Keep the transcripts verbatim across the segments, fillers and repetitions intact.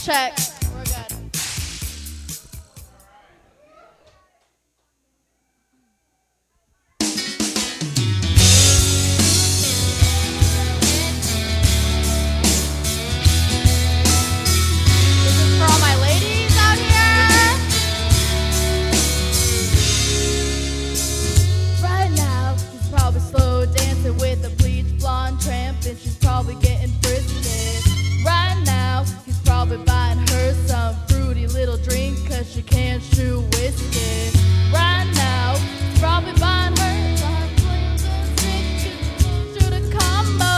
Check. We're good. This is for all my ladies out here. Right now, she's probably slow dancing with a bleach blonde tramp, and she's probably getting frisky. Right now, he's probably buying her some fruity little drink, cause she can't chew whiskey. Right now, he's probably buying her some drink to shoot a combo,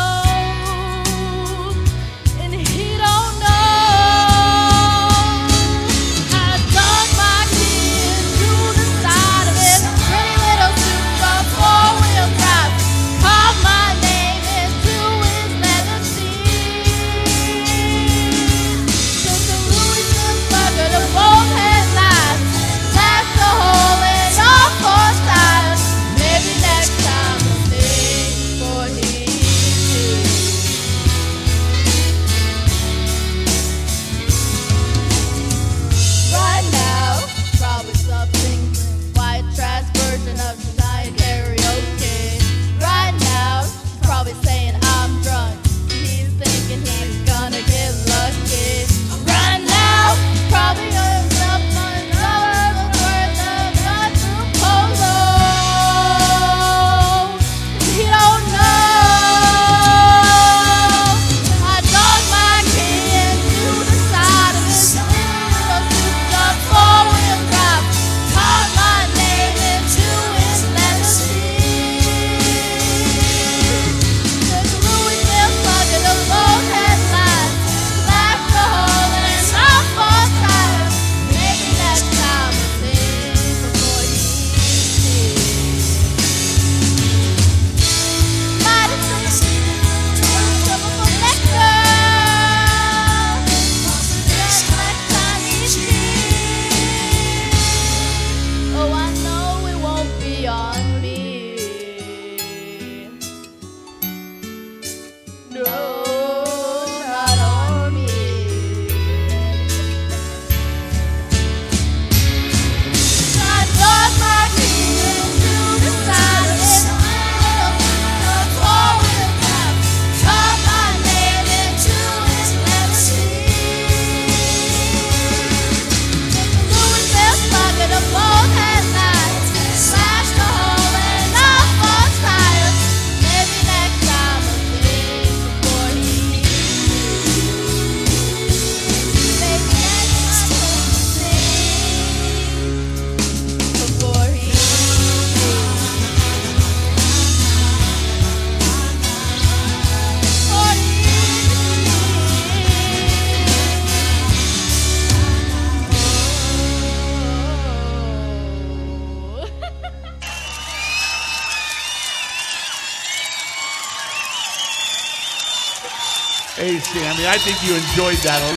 and he don't know. I dug my key into the side of his pretty little super four-wheel drive, carved my name into his leather seat. Took a Louis Vuitton bucket of both headlights, slashed a hole in all four tires. Maybe next time we'll think before he shoots. Right now, probably something white trash version of tonight karaoke. Right now, she's probably saying I'm drunk. He's thinking he's gonna get lucky. Right now, probably earns up another worth of nothing polo. He don't know. I dug my key into the side of his little souped-up four-wheel drive, carved my name into his leather seat. Took a Louis Vuitton bucket of both headlights, slashed a hole in all four tires. Maybe next time we'll think before he sees. Might have taken trouble for nectar. Just next time he sees. Oh, I know it won't be on me. No, not on me. I dug my key into the side of his little four-wheel drive, carved my name into his leather seat. Took a Louis Vuitton bucket of both headlights, slashed a hole in all four tires. Maybe next time we'll think before he shoots. Maybe next time we'll think before he Hey, Sammy, I think you enjoyed that a